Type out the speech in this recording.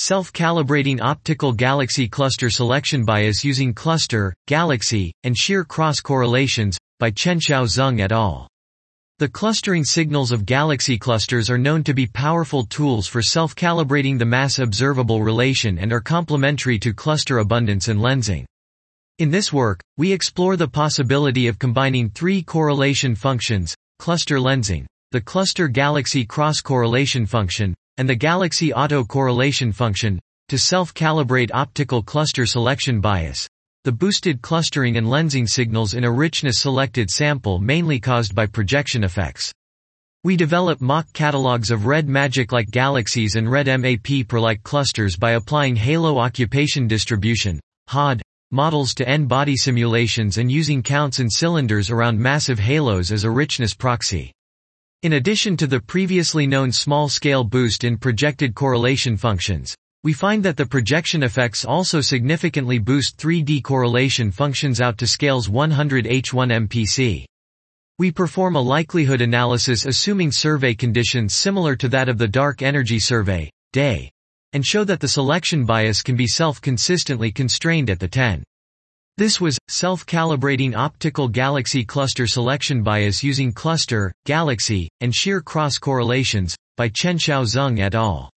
Self-calibrating optical galaxy cluster selection bias using cluster, galaxy, and shear cross correlations, by Chenxiao Zeng et al. The clustering signals of galaxy clusters are known to be powerful tools for self-calibrating the mass-observable relation and are complementary to cluster abundance and lensing. In this work, we explore the possibility of combining three correlation functions: cluster lensing, the cluster galaxy cross-correlation function, and the galaxy auto-correlation function, to self-calibrate optical cluster selection bias, the boosted clustering and lensing signals in a richness-selected sample mainly caused by projection effects. We develop mock catalogs of red magic-like galaxies and red MAP-per-like clusters by applying halo occupation distribution (HOD) models to N-body simulations and using counts and cylinders around massive halos as a richness proxy. In addition to the previously known small-scale boost in projected correlation functions, we find that the projection effects also significantly boost 3D correlation functions out to scales 100 H1 MPC. We perform a likelihood analysis assuming survey conditions similar to that of the dark energy survey, DE, and show that the selection bias can be self-consistently constrained at the 10. This was, self-calibrating optical galaxy cluster selection bias using cluster, galaxy, and shear cross correlations, by Chenxiao Zeng et al.